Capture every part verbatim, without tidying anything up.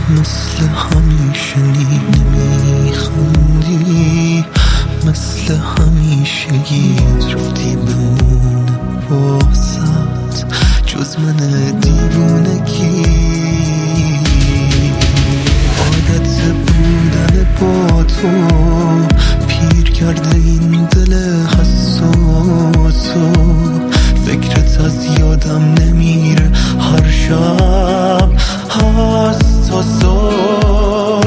مثل همیشه نمیخوندی، مثل همیشگیت رفتی بمونه واسط جز من دیوونگی. عادت بودن با تو پیر کرده این دل حساسو، فکرت از یادم نمیره هر شب هست تا صبح.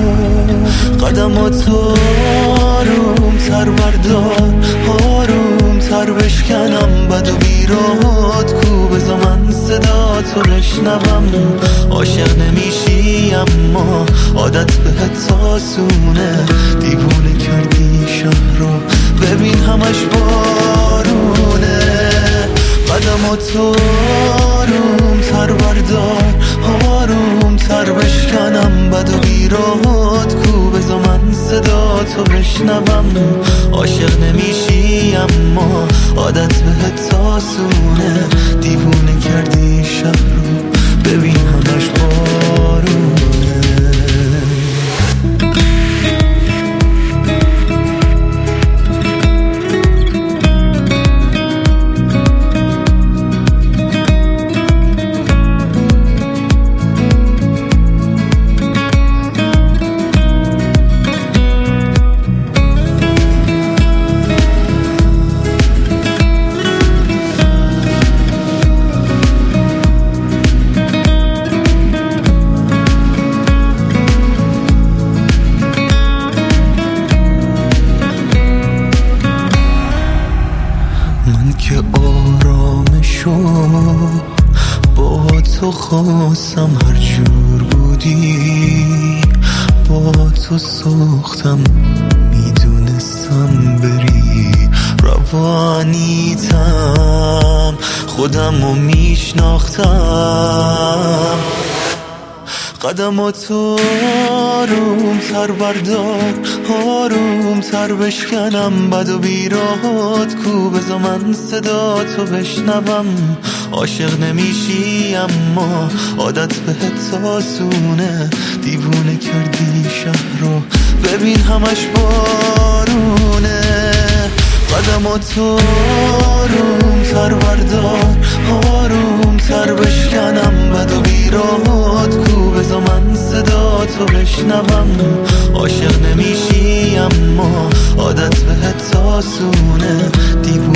قدماتو آروم تر بردار، آروم تر بشکنم بد و بیرات کو، بذار من صدا تو بشنوم. عاشق نمیشی اما عادت بهت آسونه، دیوونه کردی شهر رو ببین همش بارونه. قدماتو آروم تر بردار، آروم تر بشکنم بد و بیرات کو، بذار من صدا تو بشنوم. عاشق نمیشی اما عادت بهت آسونه، دیوونه کردی شهر رو ببین همش بارونه. من که آرامشو با تو خواستم، هر جور بودی با تو سوختم، میدونستم بری روانیتم، خودم رو میشناختم. قدماتو آروم تر بردار، آروم تر بشکنم بد و بیرات کو، بذار من صدا تو بشنوم. عاشق نمیشی اما عادت بهت آسونه، دیوونه کردی شهر رو ببین همش بارونه. قدماتو آروم تر بردار، آروم تر بشکنم بد و بیرات کو، بذار من صدا تو بشنوم. عاشق نمیشی اما عادت بهت آسونه، دیوونه